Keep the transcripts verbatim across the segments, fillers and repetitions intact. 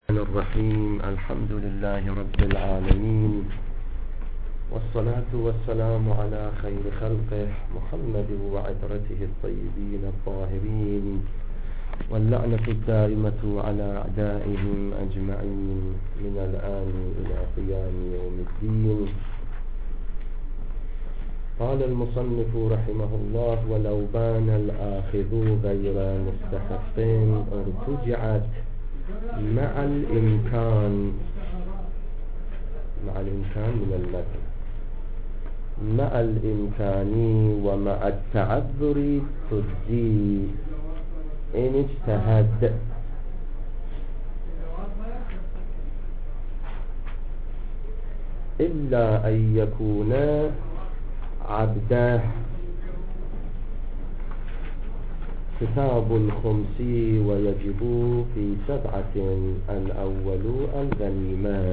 الرحيم. الحمد لله رب العالمين، والصلاة والسلام على خير خلقه محمد وعترته الطيبين الطاهرين، واللعنة الدائمة على أعدائهم أجمعين من الآن إلى قيام يوم الدين. قال المصنف رحمه الله: ولو بان الآخذ غير مستحقين ارتجعت مع الإمكان مع الإمكان من المتن مع الإمكان ومع التعذر تجزي إن اجتهد، إلا أن يكون عبده. كتاب الخمس ويجب في سبعة: الأول الغنيمة.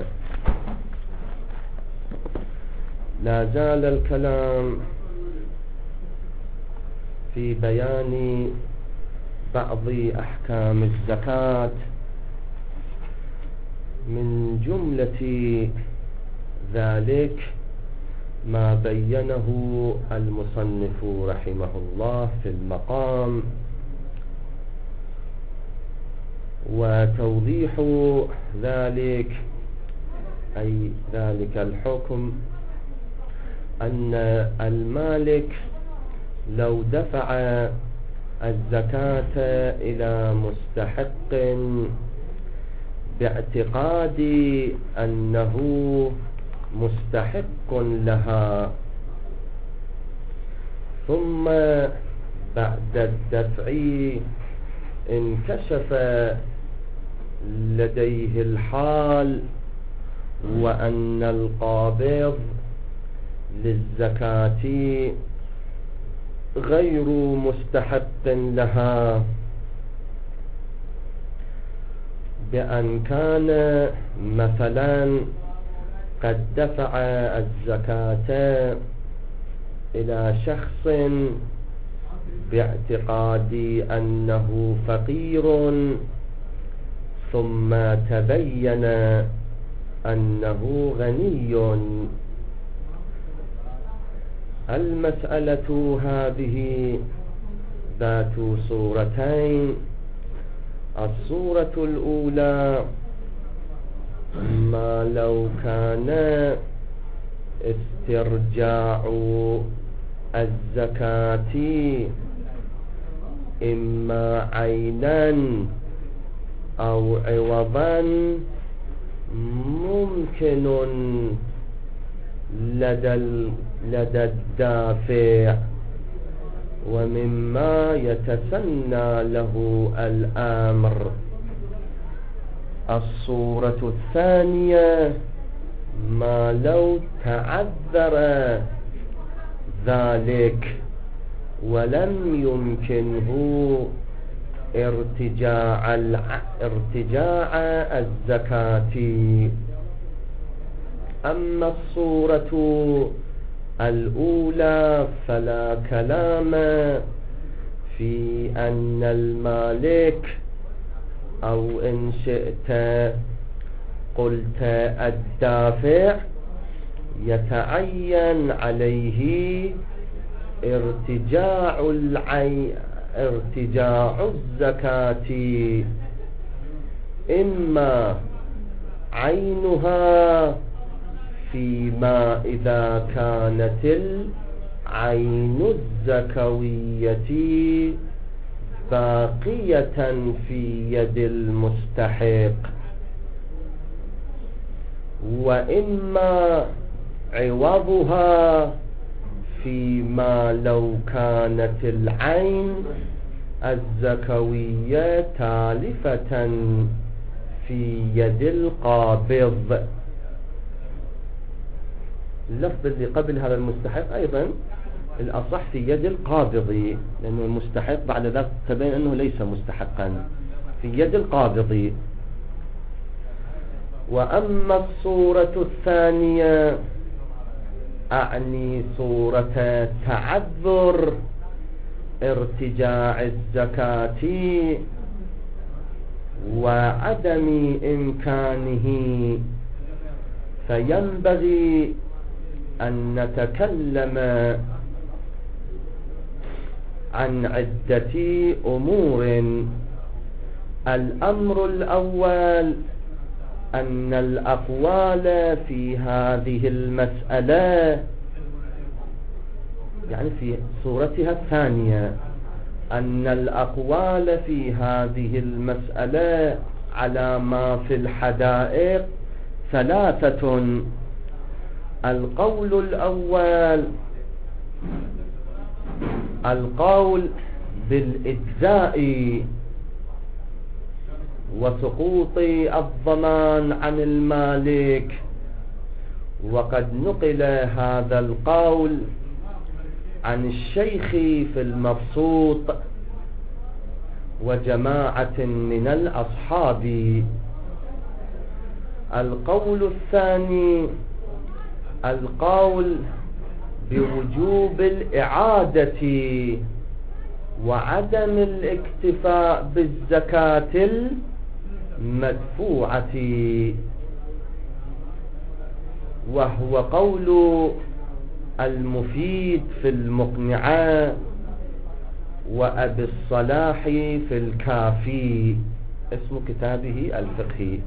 لا زال الكلام في بيان بعض أحكام الزكاة، من جملة ذلك ما بينه المصنف رحمه الله في المقام، وتوضيح ذلك أي ذلك الحكم أن المالك لو دفع الزكاة إلى مستحق باعتقاد أنه مستحق لها، ثم بعد الدفع انكشف لديه الحال وأن القابض للزكاة غير مستحق لها، بأن كان مثلا قد دفع الزكاة إلى شخص باعتقاد أنه فقير، ثم تبين أنه غني. المسألة هذه ذات صورتين: الصورة الأولى ما لو كان استرجاع الزكاة إما عينا أو عوضا ممكن لدى لدى الدافع، ومما يتسنى له الأمر. الصورة الثانية ما لو تعذر ذلك ولم يمكنه ارتجاع ارتجاع الزكاة. أما الصورة الأولى فلا كلام في أن المالك، أو إن شئت قلت الدافع، يتعين عليه ارتجاع العين ارتجاع الزكاة، إما عينها فيما إذا كانت العين الزكوية باقية في يد المستحق، وإما عوضها فيما لو كانت العين الزكوية تالفة في يد القابض. اللفظ اللي قبل هذا المستحق أيضا الأصح في يد القابض، لأنه المستحق بعد ذلك تبين أنه ليس مستحقا، في يد القابض. وأما الصورة الثانية أعني صورة تعذر ارتجاع الزكاة، وعدم إمكانه، فينبغي أن نتكلم عن عدة أمور. الأمر الأول أن الأقوال في هذه المسألة، يعني في صورتها الثانية، أن الأقوال في هذه المسألة على ما في الحدائق ثلاثة. القول الأول القول بالإجزاء وسقوط الضمان عن المالك، وقد نقل هذا القول عن الشيخ في المبسوط وجماعة من الأصحاب. القول الثاني القول بوجوب الإعادة وعدم الاكتفاء بالزكاة المدفوعة، وهو قول المفيد في المقنعة وأبي الصلاح في الكافي، اسم كتابه الفقهي.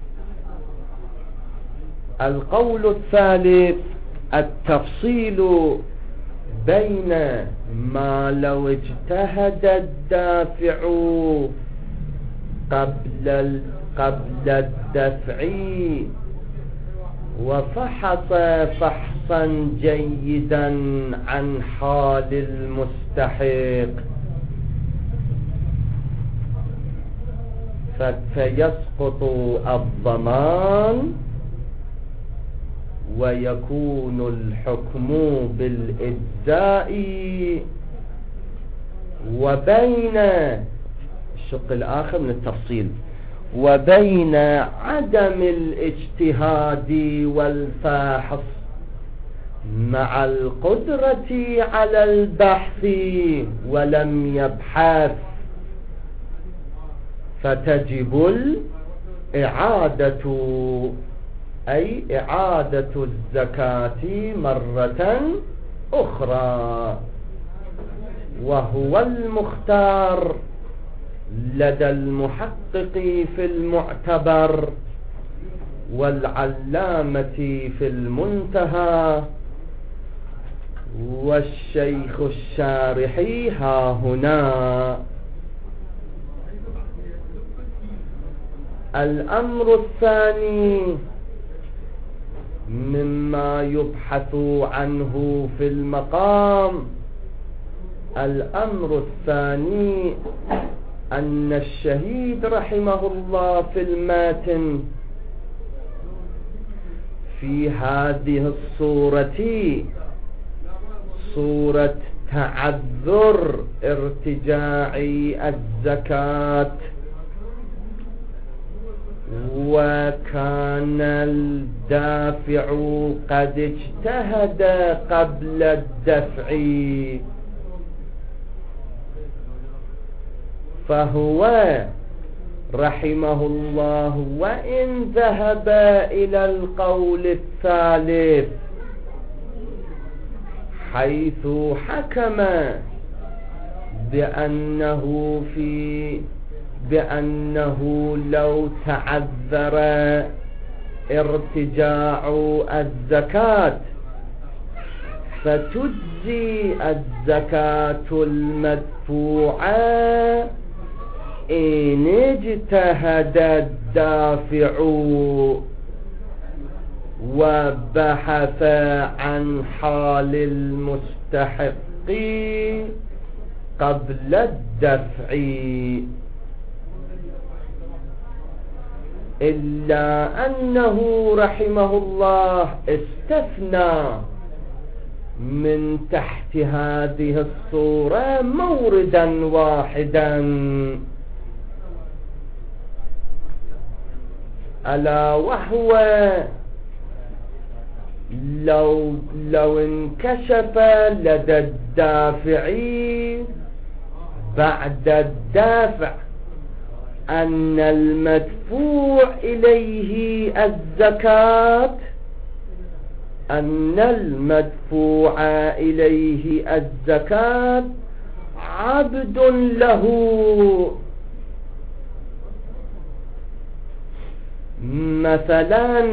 القول الثالث التفصيل بين ما لو اجتهد الدافع قبل قبل الدفع وفحص فحصا جيدا عن حال المستحق فيسقط الضمان ويكون الحكم بالإجزاء، وبين الشق الآخر من التفصيل وبين عدم الاجتهاد والفحص مع القدرة على البحث ولم يبحث فتجب الإعادة، أي إعادة الزكاة مرة أخرى، وهو المختار لدى المحقق في المعتبر والعلامة في المنتهى والشيخ الشارحي ها هنا. الأمر الثاني مما يبحث عنه في المقام، الأمر الثاني أن الشهيد رحمه الله في الماتن في هذه الصورة صورة تعذر ارتجاع الزكاة، وكان الدافع قد اجتهد قبل الدفع، فهو رحمه الله وإن ذهب إلى القول الثالث حيث حكم بأنه في بأنه لو تعذر ارتجاع الزكاة فتجزي الزكاة المدفوعة إن اجتهد الدافع وبحث عن حال المستحق قبل الدفع، إلا أنه رحمه الله استثنى من تحت هذه الصورة موردا واحدا، ألا وهو لو لو انكشف لدى الدافع بعد الدافع أن المدفوع إليه الزكاة أن المدفوع إليه الزكاة عبد له، مثلا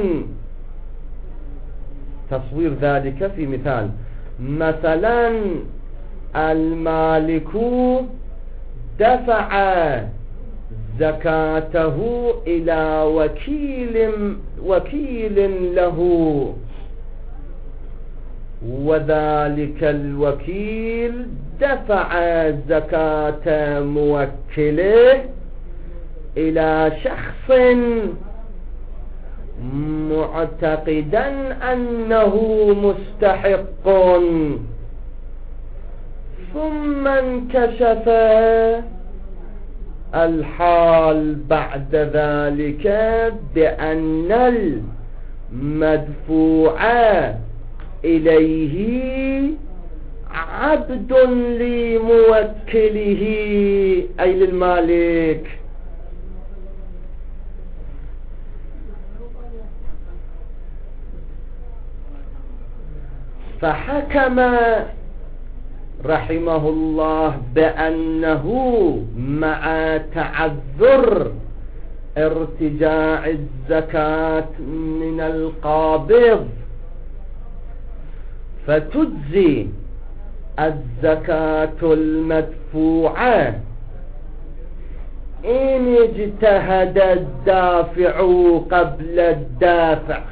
تصوير ذلك في مثال، مثلا المالك دفع زكاته إلى وكيل وكيل له، وذلك الوكيل دفع زكاة موكله إلى شخص معتقدا أنه مستحق، ثم انكشف الحال بعد ذلك بأن المدفوع إليه عبد لموكله أي للمالك. فحكم رحمه الله بأنه مع تعذر ارتجاع الزكاة من القابض فتجزي الزكاة المدفوعة إن اجتهد الدافع قبل الدافع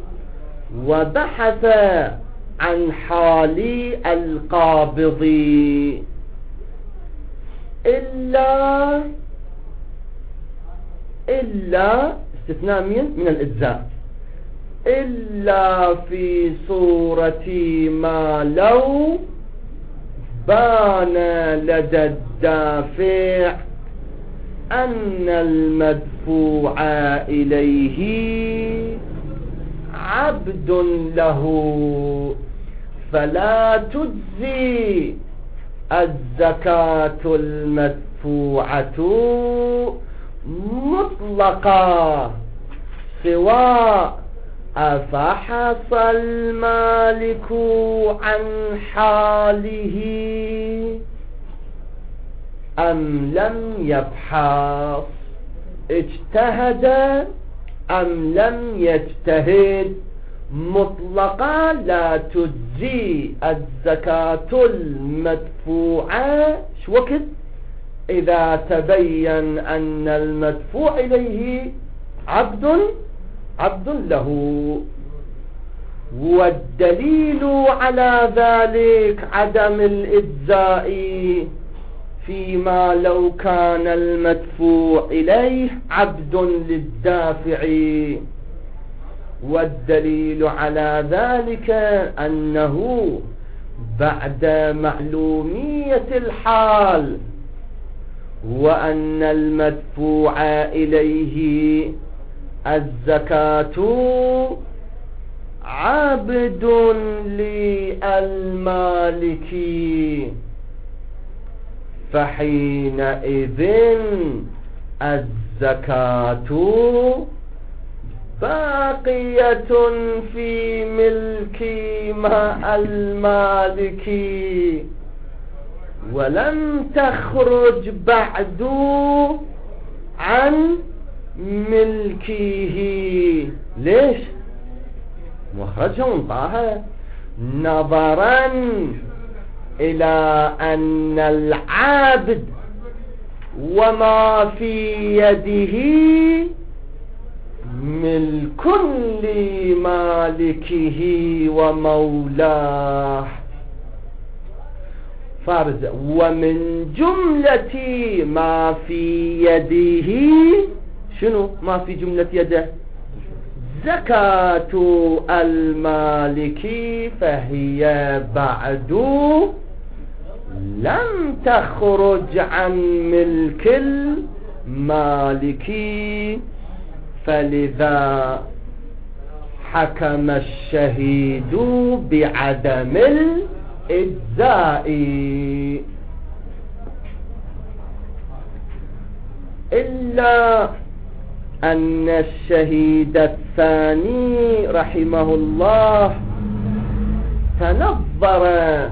وبحث عن حال القابض، إلا إلا استثناء من الإجزاء، إلا في صورة ما لو بان لدى الدافع أن المدفوع إليه عبد له، فلا تجزي الزكاة المدفوعة مطلقا، سواء أفحص المالك عن حاله أم لم يبحث، اجتهد أم لم يجتهد، مطلقا لا تجزي الزكاة المدفوعة شو وقت إذا تبين أن المدفوع إليه عبد عبد له. والدليل على ذلك عدم الإجزاء فيما لو كان المدفوع إليه عبد للدافع، والدليل على ذلك أنه بعد معلومية الحال وأن المدفوع إليه الزكاة عبد للمالك، فحينئذ الزكاة باقية في ملك ما المالك ولم تخرج بعد عن ملكه. ليش؟ مخرجها وانطاها، نظرا إلى أن العابد وما في يده ملك لمالكه ومولاه. فرض ومن جملة ما في يده، شنو ما في جملة يده؟ زكاة المالك، فهي بعد لم تخرج عن ملك المالك، فلذا حكم الشهيد بعدم الإجزاء. إلا أن الشهيد الثاني رحمه الله تنظر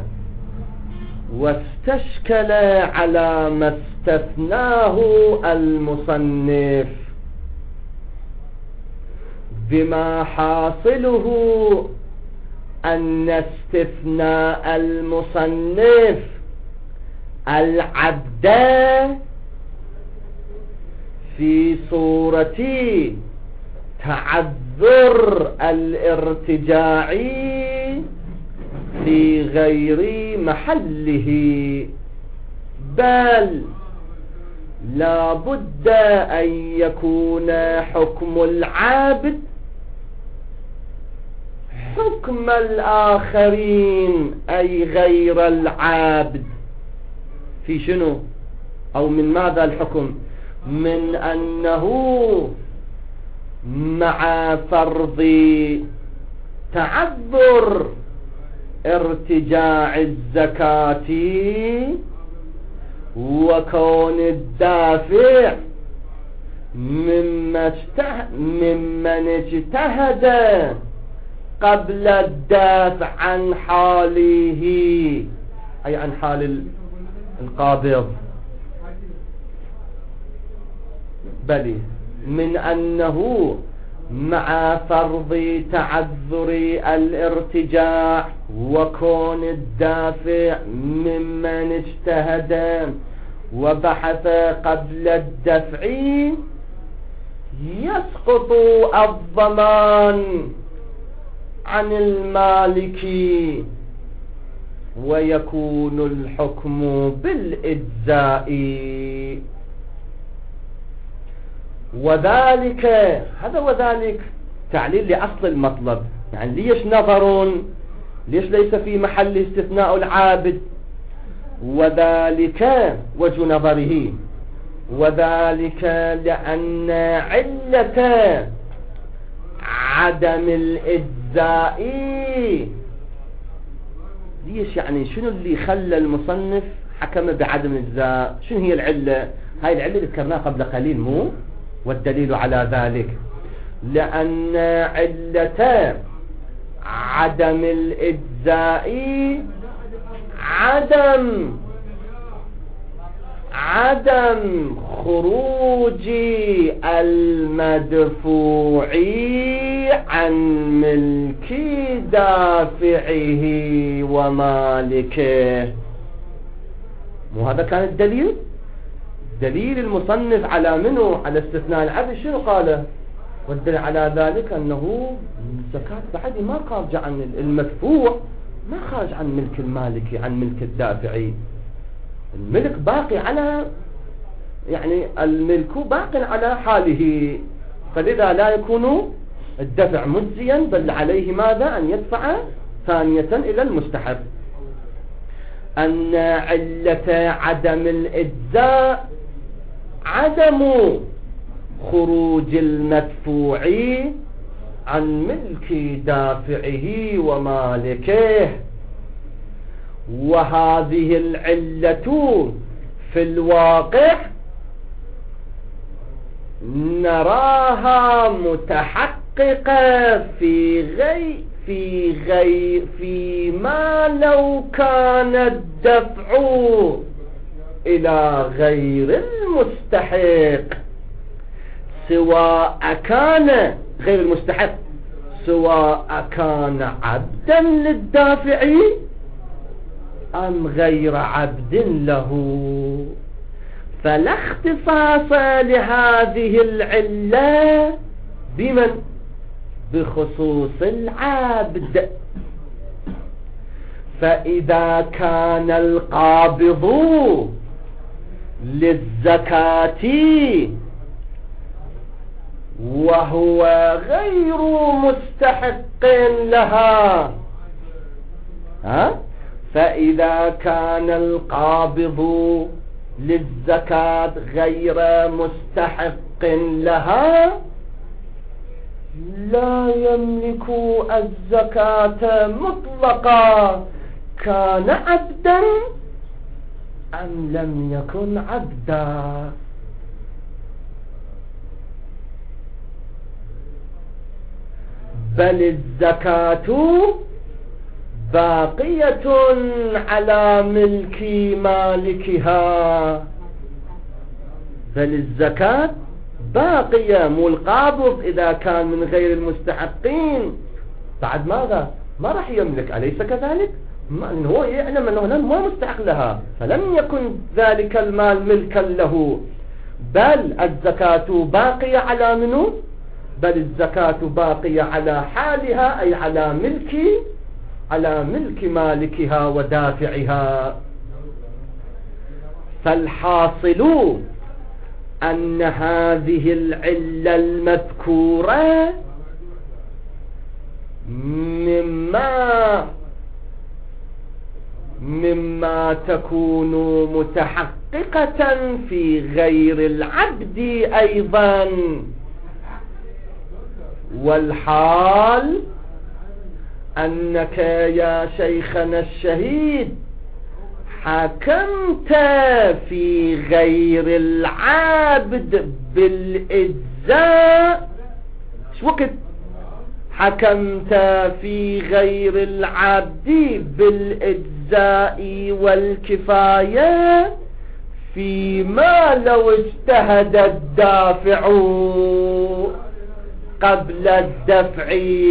واستشكل على ما استثناه المصنف، بما حاصله أن استثناء المصنف العبد في صورة تعذر الارتجاع في غير محله، بل لا بد أن يكون حكم العابد حكم الآخرين أي غير العابد. في شنو أو من ماذا الحكم؟ من أنه مع فرض تعذر ارتجاع الزكاة وكون الدافع ممن اجتهد قبل الدافع عن حاله، أي عن حال القابض، بل من أنه مع فرض تعذر الارتجاع وكون الدافع ممن اجتهد وبحث قبل الدفع يسقط الضمان عن المالك ويكون الحكم بالإجزاء. وذلك هذا وذلك تعليل لأصل المطلب، يعني ليش نظر، ليش ليس في محل استثناء العابد؟ وذلك وجه نظره، وذلك لأن علة عدم الإجزاء، ليش يعني شنو اللي خلى المصنف حكم بعدم الإجزاء؟ شنو هي العلة؟ هاي العلة اللي ذكرناها قبل قليل، مو والدليل على ذلك لأن علة عدم الإجزاء عدم عدم خروج المدفوع عن ملك دافعه ومالكه. مو هذا كان الدليل؟ دليل المصنف على منه على استثناء العبد شنو قاله؟ والدليل على ذلك أنه الزكاة بعد ما خارج عن المدفوع، ما خارج عن ملك المالك عن ملك الدافعي، الملك باقي على يعني الملك باقي على حاله، فلذا لا يكون الدفع مجزيا، بل عليه ماذا؟ أن يدفع ثانية إلى المستحب. أن علة عدم الإجزاء عدم خروج المدفوع عن ملك دافعه ومالكه، وهذه العلة في الواقع نراها متحققة في غير في غير فيما لو كان الدفع إلى غير المستحق، سواء كان غير المستحق سواء كان عبدا للدافع أم غير عبد له، فلا اختصاص لهذه العلة بمن؟ بخصوص العبد. فإذا كان القابض للزكاة وهو غير مستحق لها، ها؟ فإذا كان القابض للزكاة غير مستحق لها لا يملك الزكاة مطلقا، كان عبدا أم لم يكن عبدا. بل الزكاة باقية على ملك مالكها. بل الزكاة باقية، مو القابض إذا كان من غير المستحقين بعد ماذا؟ ما راح يملك، أليس كذلك؟ ما هو يعلم أنه ما مستحق لها، فلم يكن ذلك المال ملكا له. بل الزكاة باقية على منه؟ بل الزكاة باقية على حالها، أي على ملك على ملك مالكها ودافعها. فالحاصل أن هذه العلة المذكورة مما مما تكون متحققة في غير العبد أيضا. والحال أنك يا شيخنا الشهيد حكمت في غير العبد بالإجزاء. شو وقت حكمت في غير العبد بالإجزاء والكفاية فيما لو اجتهد الدافع قبل الدفع،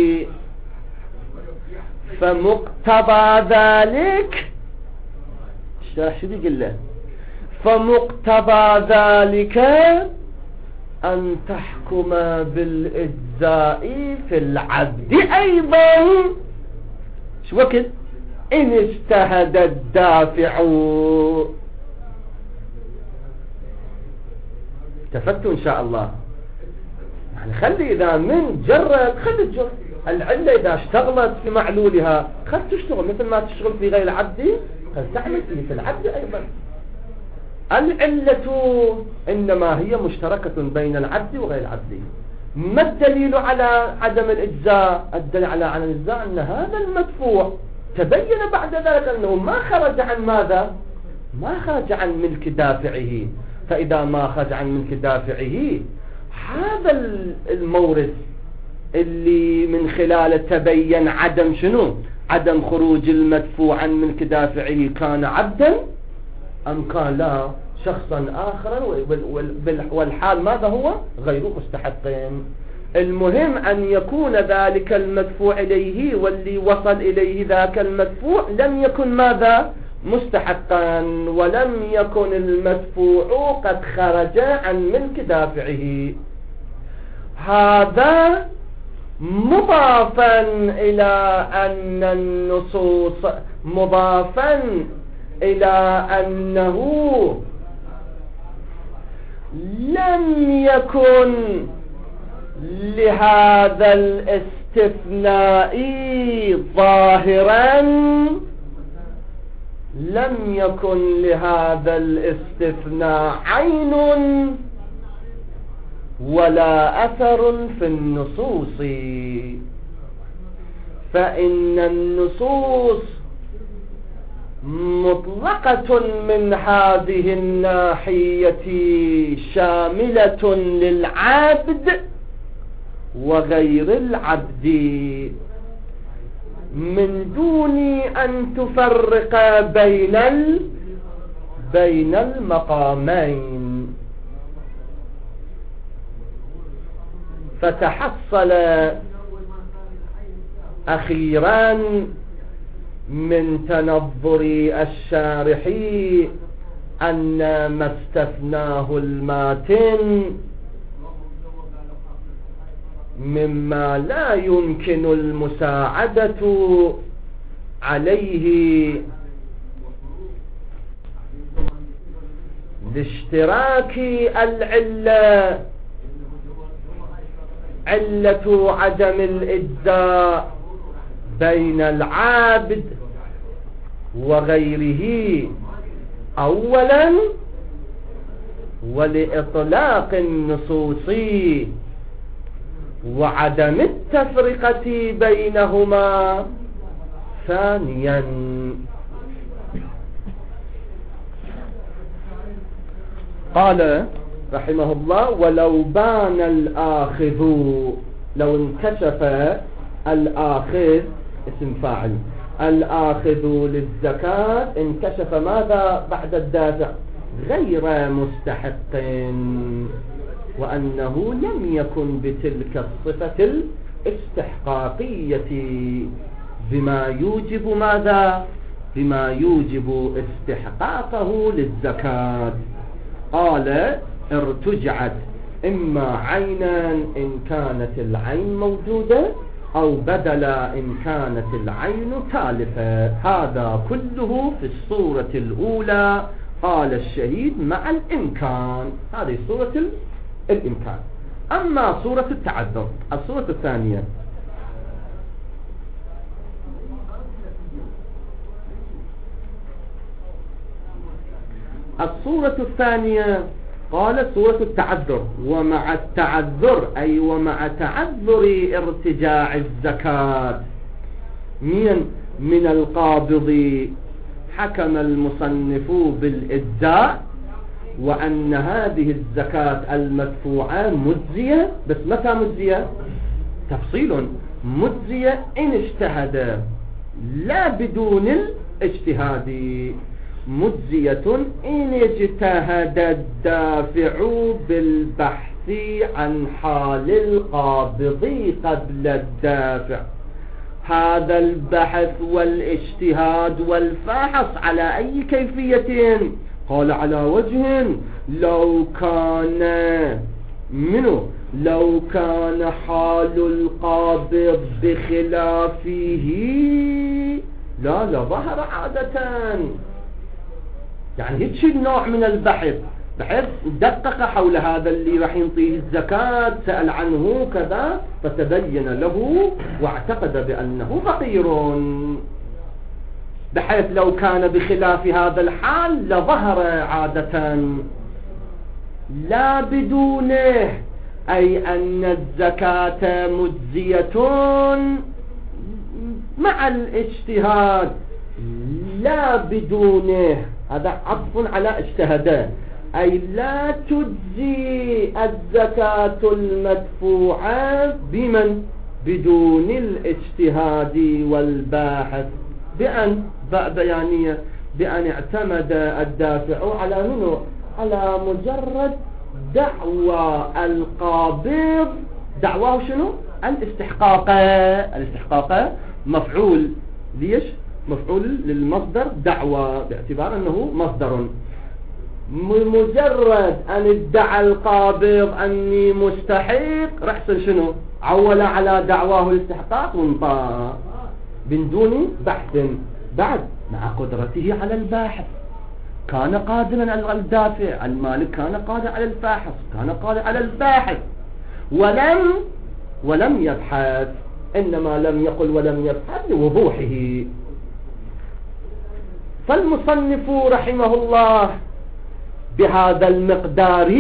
فمقتضى ذلك الشرح شو بيقول له؟ فمقتضى ذلك أن تحكم بالإجزاء في العبد أيضا. شو وقت؟ إن اجتهد الدافع. استفدتوا إن شاء الله. يعني خلي إذا من جرد خلي الجر العلة إذا اشتغلت في معلولها خل تشتغل مثل ما تشتغل في غير العبد، خل تعمل في العبد أيضا. العلة إنما هي مشتركة بين العبد وغير العبد. ما الدليل على عدم الإجزاء؟ الدليل على عدم الإجزاء أن هذا المدفوع تبين بعد ذلك أنه ما خرج عن ماذا؟ ما خرج عن ملك دافعه. فإذا ما خرج عن ملك دافعه هذا المورد اللي من خلاله تبين عدم شنو؟ عدم خروج المدفوع عن ملك دافعه، كان عبدا أم كان لا شخصا آخر، والحال ماذا هو؟ غير مستحق. المهم أن يكون ذلك المدفوع إليه واللي وصل إليه ذاك المدفوع لم يكن ماذا؟ مستحقا، ولم يكن المدفوع قد خرج عن ملك دافعه. هذا مضافا إلى أن النصوص مضافا إلى أنه لم يكن لهذا الاستثناء ظاهرا، لم يكن لهذا الاستثناء عين ولا أثر في النصوص. فإن النصوص مطلقة من هذه الناحية شاملة للعبد وغير العبد من دون أن تفرق بين ال بين المقامين. فتحصل أخيرا من تنظر الشارح أن ما استثناه الماتن مما لا يمكن المساعدة عليه لاشتراك العلة، علة عدم الإجزاء بين العابد وغيره أولا، ولإطلاق النصوص وعدم التفرقة بينهما ثانيا. قال رحمه الله: ولو بان الآخذ، لو انكشف الآخذ اسم فاعل، الآخذ للزكاة انكشف ماذا بعد الدافع؟ غير مستحق، وأنه لم يكن بتلك الصفة الاستحقاقية بما يوجب ماذا؟ بما يوجب استحقاقه للزكاة. قال ارتجعت إما عينا إن كانت العين موجودة، أو بدلا إن كانت العين تالفة. هذا كله في الصورة الأولى قال الشهيد مع الإمكان، هذه صورة الإمكان. أما صورة التعذر الصورة الثانية، الصورة الثانية قال صورة التعذر، ومع التعذر أي ومع تعذر ارتجاع الزكاة من من القابض، حكم المصنف بالإجزاء، وأن هذه الزكاة المدفوعة مجزية. بس متى مجزية؟ تفصيل. مجزية إن اجتهد، لا بدون الاجتهاد. مجزية إن اجتهد الدافع بالبحث عن حال القابض قبل الدافع. هذا البحث والاجتهاد والفحص على أي كيفية؟ قال على وجه لو كان منه لو كان حال القابض بخلافه لا لظهر عادة. يعني هيك النوع من البحث، بحيث دقق حول هذا اللي راح ينطيه الزكاة، سأل عنه كذا فتبين له واعتقد بأنه فقير، بحيث لو كان بخلاف هذا الحال لظهر عادة. لا بدونه أي أن الزكاة مجزية مع الاجتهاد، لا بدونه هذا عطف على اجتهاد، أي لا تجزي الزكاة المدفوعة بمن؟ بدون الاجتهاد والباحث، بأن بيانية بأن اعتمد الدافع على منه على مجرد دعوى القابض. دعواه شنو؟ الاستحقاق. الاستحقاق مفعول، ليش؟ مفعول للمصدر دعوى، باعتبار أنه مصدر. مجرد أن ادعى القابض أني مستحق، رحسن شنو؟ عول على دعواه الاستحقاق وانطى من دون بحث. بعد مع قدرته على الباحث، كان قادرا على الدافع، المالك كان قادر على الفاحص، كان قادر على الباحث، ولم ولم يبحث، إنما لم يقل ولم يبحث لوضوحه. فالمصنف رحمه الله بهذا المقدار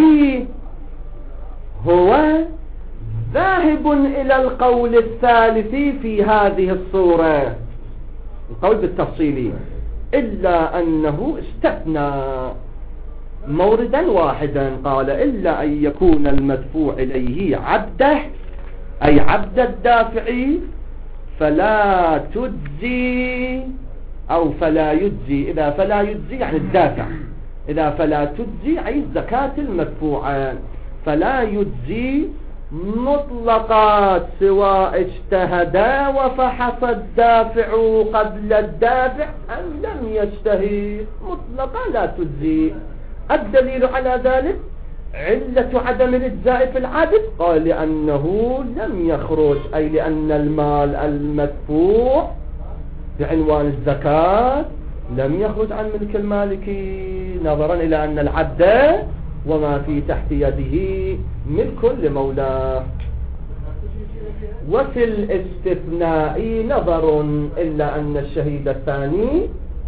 هو ذاهب إلى القول الثالث في هذه الصورة، القول بالتفصيل، إلا أنه استثنى موردا واحدا، قال إلا أن يكون المدفوع إليه عبده أي عبد الدافع، فلا تجزي أو فلا يجزي. إذا فلا يجزي يعني الدافع، إذا فلا تجزي أي الزكاة المدفوعة، فلا يجزي مطلقات سواء اجتهد وفحص الدافع قبل الدافع أم لم يجتهد، مطلقا لا تجزي. الدليل على ذلك علة عدم الإجزاء في العبد، قال لأنه لم يخرج، أي لأن المال المدفوع بعنوان الزكاة لم يخرج عن ملك المالك، نظرا إلى أن العبد وما في تحت يده ملك لمولاه. وفي الاستثناء نظر، إلا أن الشهيد الثاني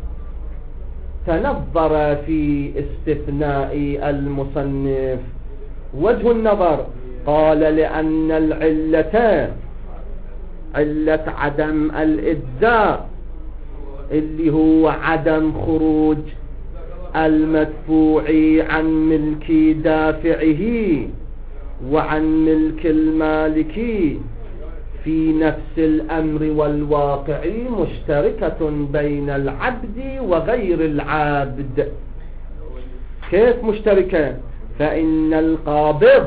تنظر في استثناء المصنف. وجه النظر قال لأن العلة علة عدم الإجزاء اللي هو عدم خروج المدفوع عن ملك دافعه وعن ملك المالك، في نفس الأمر والواقع مشتركة بين العبد وغير العابد. كيف مشتركة؟ فإن القابض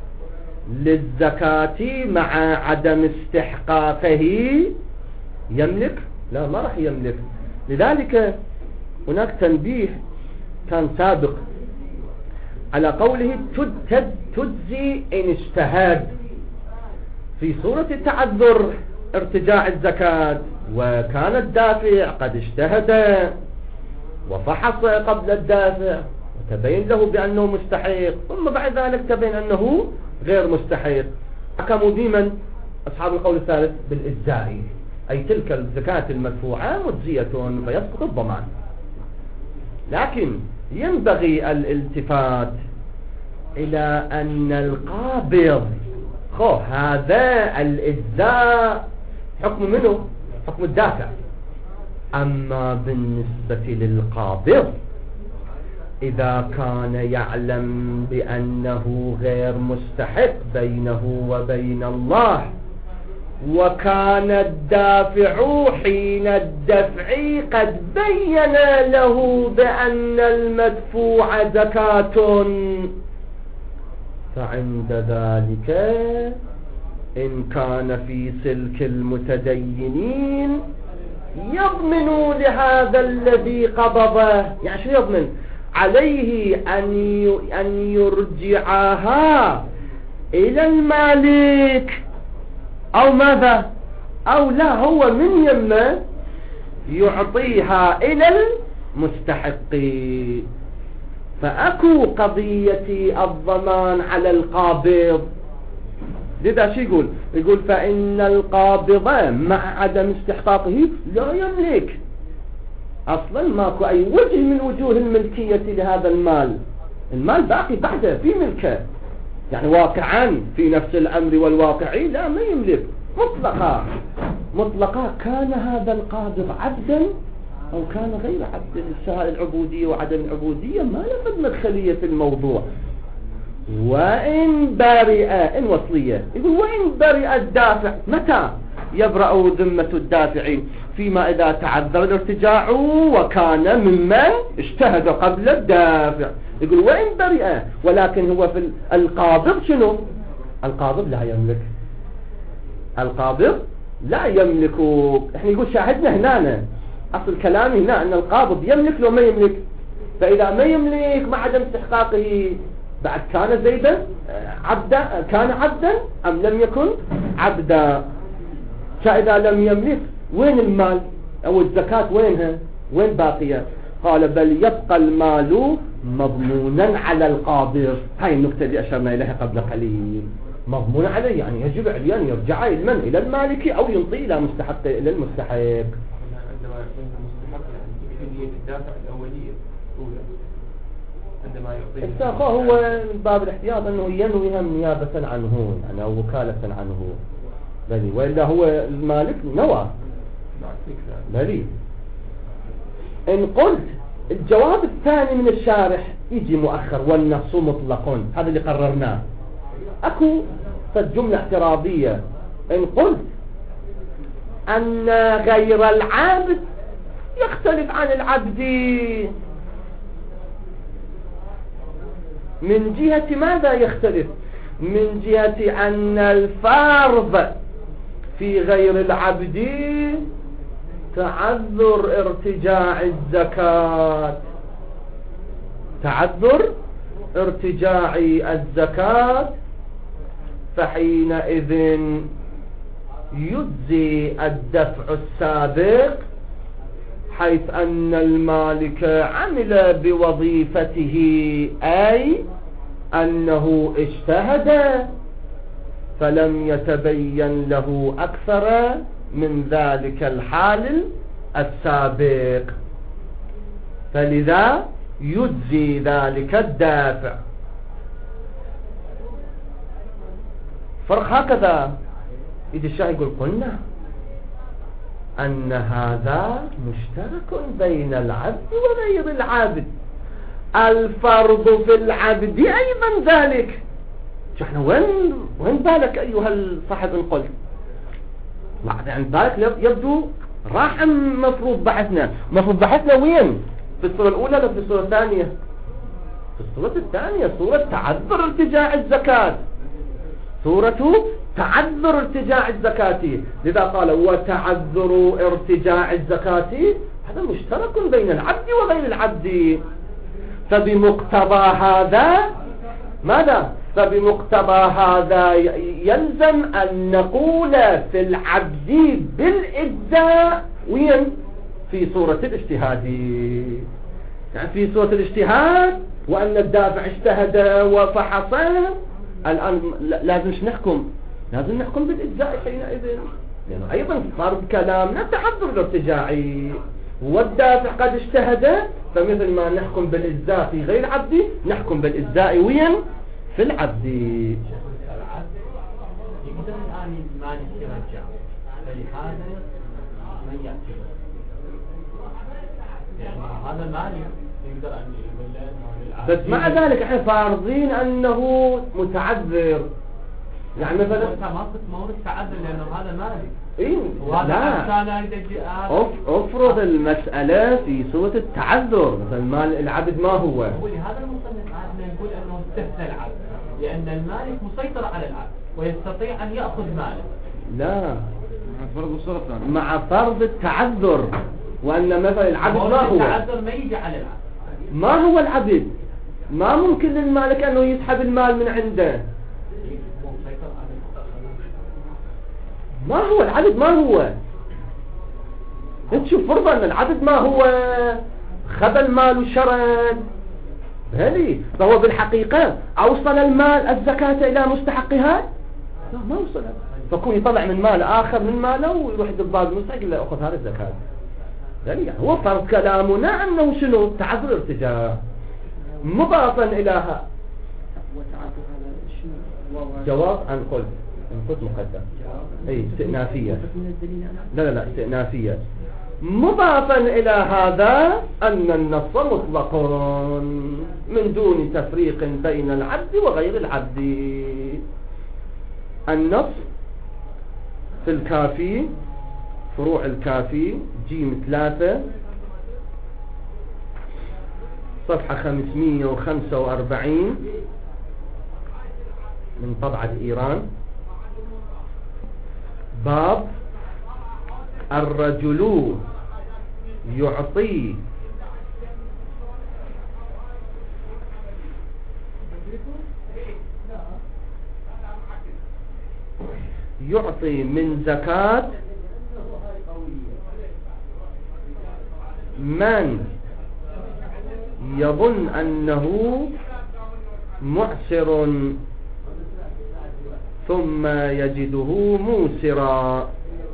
للزكاة مع عدم استحقاقه يملك؟ لا، ما راح يملك. لذلك هناك تنبيه كان سابق على قوله تجزي إن اجتهد في صورة تعذر ارتجاع الزكاة، وكان الدافع قد اجتهد وفحص قبل الدافع وتبين له بأنه مستحق، ثم بعد ذلك تبين أنه غير مستحق. حكموا ديما أصحاب القول الثالث بالإجزاء، أي تلك الزكاة المدفوعة مجزية فيسقط الضمان. لكن ينبغي الالتفات إلى أن القابض خو هذا الإجزاء حكم منه؟ حكم الدافع. أما بالنسبة للقابض إذا كان يعلم بأنه غير مستحق بينه وبين الله، وكان الدافع حين الدفع قد بين له بأن المدفوع زكاة، فعند ذلك إن كان في سلك المتدينين يضمن لهذا الذي قبضه. يعني شو يضمن؟ عليه أن يرجعها إلى المالك أو ماذا؟ أو لا، هو من يمه يعطيها إلى المستحق. فأكو قضية الضمان على القابض. لذا شو يقول؟ يقول فإن القابض مع عدم استحقاقه لا يملك. أصلا ماكو أي وجه من وجوه الملكية لهذا المال، المال باقي بعده في ملكه، يعني واقعا في نفس الأمر والواقع لا، ما يملك مطلقا. مطلقا كان هذا القابض عبدا أو كان غير عبد، السائل العبودية وعدم العبودية ما لفت مدخلية في الموضوع. وإن برئ، إن وصلية، يقول وإن برئ الدافع، متى يبرأ ذمة الدافعين؟ فيما إذا تعذر الارتجاع وكان ممن اجتهد قبل الدافع. يقول وإن برئ، ولكن هو في القابض شنو؟ القابض لا يملك، القابض لا يملك. احنا يقول شاهدنا هنا أصل كلامي هنا أن القابض يملك لو ما يملك. فإذا ما يملك مع عدم استحقاقه بعد كان زيدا عبدا، كان عبدا أم لم يكن عبدا؟ فإذا لم يملك وين المال أو الزكاة وينها؟ وين باقية؟ قال بل يبقى المال مضمونا على القابض. هاي النقطة اللي أشرنا إليها قبل قليل. مضمون عليه يعني يجب عليه أن يرجع إلى من؟ إلى المالك أو ينطي إلى مستحق، إلى المستحق. عندما يكون المستحق يعني نية الدافع الأولية الأولى عندما يعطيه الساقة هو من باب الاحتياط أنه ينويها نيابة عنه يعني أو وكالة عنه، بلي وإلا هو المالك نوى بلي. إن قلت الجواب الثاني من الشارح يجي مؤخر والنص مطلق، هذا اللي قررناه. أكو جملة اعتراضية. إن قلت أن غير العبد يختلف عن العبد من جهة ماذا يختلف؟ من جهة أن الفرض في غير العبد تعذر ارتجاع الزكاة، تعذر ارتجاع الزكاة، فحينئذ يجزي الدفع السابق حيث أن المالك عمل بوظيفته، أي أنه اجتهد فلم يتبين له أكثر من ذلك الحال السابق، فلذا يجزي ذلك الدافع. فرق هكذا. إذا الشيخ يقول قلنا أن هذا مشترك بين العبد وغير العبد، الفرض في العبد أيضا ذلك. احنا وين وين بالك أيها صاحب القول؟ يعني ذلك يبدو راح مفروض بحثنا مفروض بحثنا وين؟ في الصورة الأولى ولا في الصورة الثانية؟ في الصورة الثانية، صورة تعذر ارتجاع الزكاة، صورة تعذر ارتجاع الزكاة. لذا قال وتعذر ارتجاع الزكاة هذا مشترك بين العبد وغير العبد. فبمقتضى هذا ماذا؟ فبمقتضى هذا يلزم أن نقول في العبد بالإجزاء وين؟ في صورة الاجتهاد، يعني في صورة الاجتهاد وأن الدافع اجتهد وفحص. الآن لازم نحكم لازم نحكم بالإجزاء حينئذ، لأنه أيضا صار كلامنا تعذر الارتجاعي والدافع قد اجتهد، فمثل ما نحكم بالإجزاء في غير عبدي نحكم بالإجزاء وين؟ في العبد. يقدر الآن مالك يرجع، فلهذا من يأتي يعني هذا مالك يقدر أن يقول. بس مع ذلك احنا فارضين أنه متعذر، يعني مثلا انت ما قلت مورد تعذر لأنه هذا مالك. إيه لا افرض المسألة في صورة التعذر، مثلا مال العبد ما هو؟ ولهذا المصنف عادنا يقول أنه استثنى العبد لأن المالك مسيطر على العبد ويستطيع أن يأخذ ماله. لا، مع فرض التعذر وأن مثلا العبد ما هو؟ التعذر ما يجي على العبد. ما هو العبد؟ ما ممكن للمالك أنه يسحب المال من عنده. ما هو العبد؟ ما هو؟ تشوف فرضا أن العبد ما هو خذ المال وشرد هذه، فهو بالحقيقة أوصل المال الزكاة إلى مستحقها؟ لا، ما وصلها. فكون يطلع من مال آخر من ماله ويروح يدبال المستحق إلا أخذ هذا الزكاة. يعني هو فرض كلامنا أنه شنو؟ تعذر ارتجاع مضافا إلى جواب عن قلب انقذ مقدم اي استئنافية. لا لا لا استئنافية مضافا الى هذا ان النص مطلق من دون تفريق بين العبد وغير العبد. النص في الكافي فروع الكافي جيم ثلاثة صفحة خمسمية وخمسة واربعين من طبعة إيران، باب الرجل يعطي يعطي من زكاة من يظن أنه معسر ثم يجده موسرا.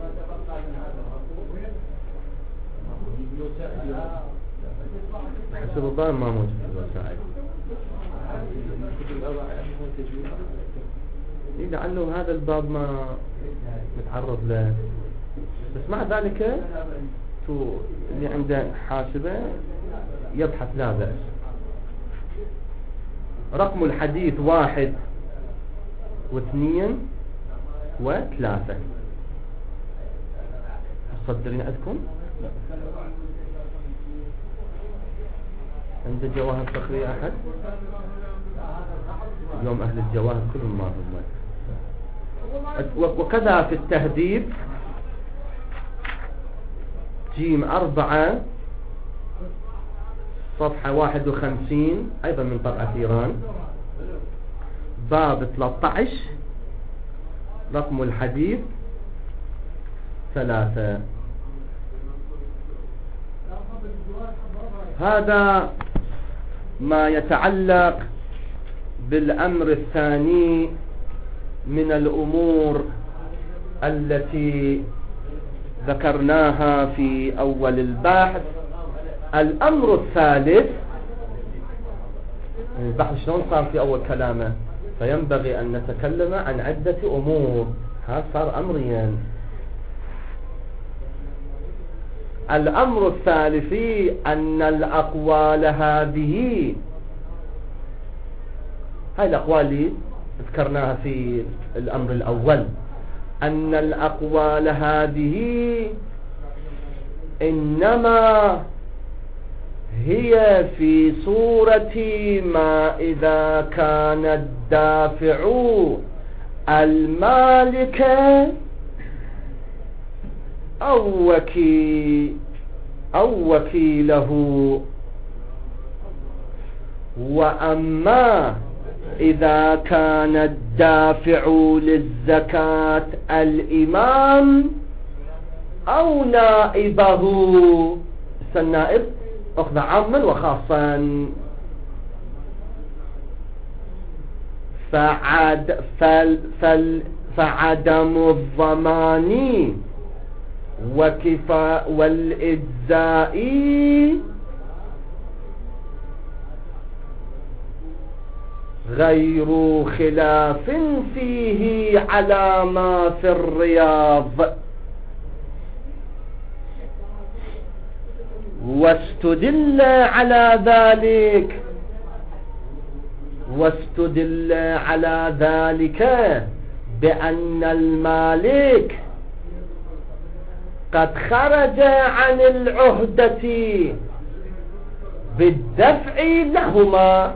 حسب الظاهر ما موجود في الوسائل. لعله هذا الباب ما نتعرض له، بس مع ذلك اللي عنده حاسبة يبحث لا بأس. رقم الحديث واحد واثنين وثلاثة. مصدرين عندكم؟ عند جواهر فقري أحد؟ اليوم أهل الجواهر كلهم ما هم. وكذا في التهذيب جيم أربعة صفحة واحد وخمسين أيضا من طبعة إيران، باب ثلاثة عشر رقم الحديث ثلاثة. هذا ما يتعلق بالأمر الثاني من الأمور التي ذكرناها في أول البحث. الأمر الثالث، البحث شلون صار في أول كلامه، فينبغي أن نتكلم عن عدة أمور. هذا صار أمرين. الأمر الثالث أن الأقوال هذه، هاي الأقوال اللي ذكرناها في الأمر الأول، أن الأقوال هذه إنما هي في صورة ما إذا كان الدافع المالك أو وكيل أو وكيله. وأما إذا كان الدافع للزكاة الإمام أو نائبه، النائب أخذ عاما وخاصا، فعد فل فل فعدم الضمان وكفاء والإجزاء غير خلاف فيه على ما في الرياض. واستدل على ذلك واستدل على ذلك بأن المالك قد خرج عن العهدة بالدفع لهما.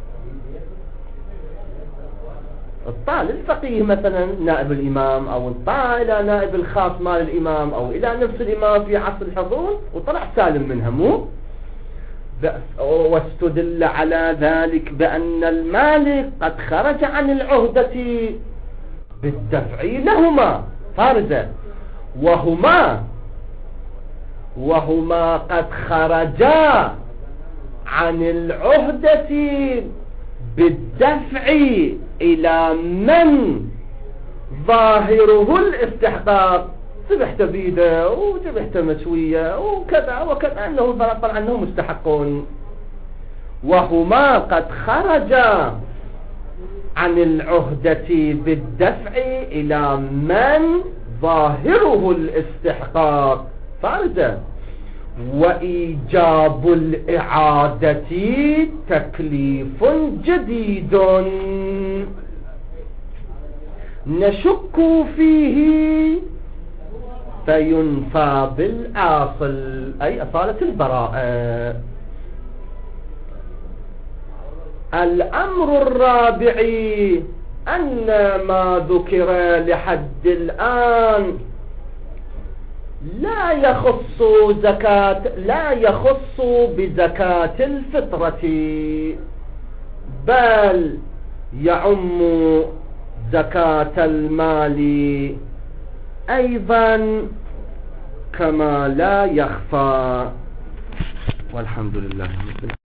الطالب الفقيه مثلا نائب الإمام، أو انطلع إلى نائب الخاص مال الإمام، أو إلى نفس الإمام في عصر الحضور وطلع سالم منها، مو واستدل على ذلك بأن المالك قد خرج عن العهدة بالدفع لهما فارزة، وهما وهما قد خرجا عن العهدة بالدفع إلى من ظاهره الاستحقاق. ذبحت بيده وذبحت مشوية وكذا وكذا، أنه طبعا أنه مستحقون. وهما قد خرجا عن العهدة بالدفع إلى من ظاهره الاستحقاق فارجة. وإيجاب الإعادة تكليف جديد نشك فيه فينفى بالآصل، أي أصالة البراءة. الأمر الرابع أن ما ذكر لحد الآن لا يخص زكاة لا يخص بزكاة الفطرة، بل يعم زكاة المال أيضا كما لا يخفى. والحمد لله.